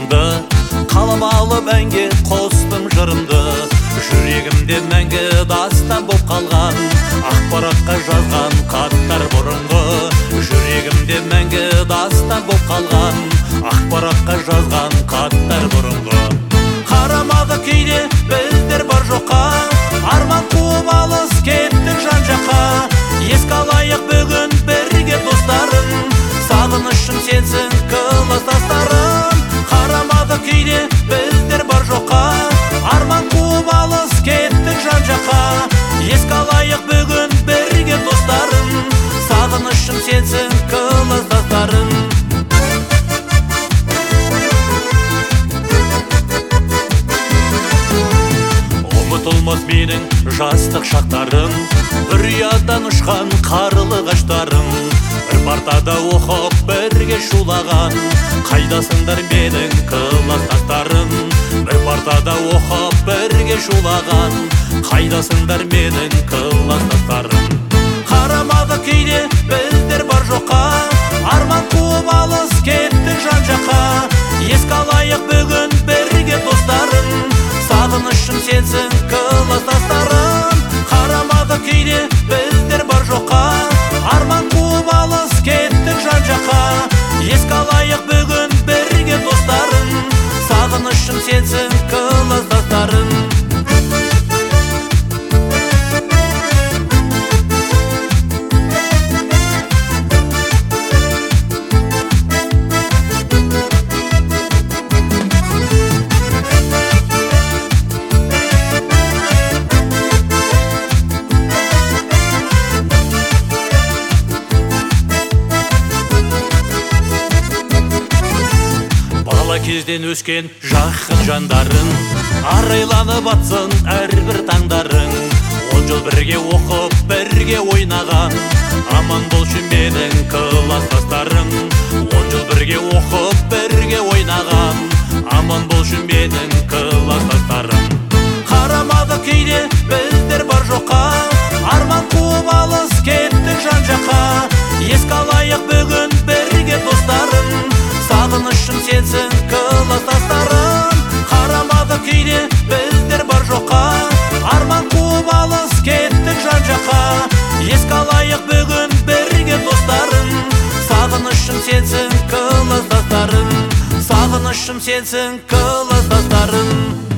сырыңды, қалап алып әнге қостым жырымды. Жүрегімде мәңгі дастан боп қалған, ақпаратқа жазған хаттар бұрынғы. Жүрегімде мәңгі дастан боп қалған, ақпаратқа жазған хаттар бұрынғы. Қарамады кейде біздер бар жоққа, арман қуып алыс кеттік жан жаққа. Еске алайық бүгін бірге достарын, сағынышым сенсің класстастарым. Қарамады кейде біздер бар жоққа, арман қуып алыс кеттік жан жаққа. Еске алайық бүгін бірге достарын, сағынышым сенсің класстастарым. Ұмытылмас менің жастық шақтарым, бір ұядан ұшқан қарлығаштарым. Бір партада оқып бірге шулаған, қайдасыңдар менің класстастарым. Бір партада оқып бірге шулаған, қайдасыңдар менің класстастарым. Қарамады кейде біздер бар жоққа, арман қуып алыс кеттік жан жаққа. Еске алайық бүгін бірге достарын, сағынышым сенсің класстастарым. Қарамады кейде біздер бар жоққа, арман қуып алыс кеттік жан жаққа. Еске алайық бүгін бірге достарын, сағынышым сенсің класстастарым. Бала кезден өскен жақын жандарың, арайланып атсын әрбір таңдарың. 10 жыл бірге оқып, бірге ойнаған, аман болшы менің класстастарым. 10 жыл бірге оқып, бірге ойнаған, аман болшы менің класстастарым. Қарамады кейде біздер бар жоққа, арман қуып алыс кеттік жан жаққа. Еске алайық бүгін бірге достарын, сағынышым сенсің класстастарым. Қарамады кейде біздер бар жоққа, арман қуып алыс кеттік жан жаққа. Еске алайық бүгін бірге достарын, сағынышым сенсің класстастарым. Сағынышым сенсің класстастарым.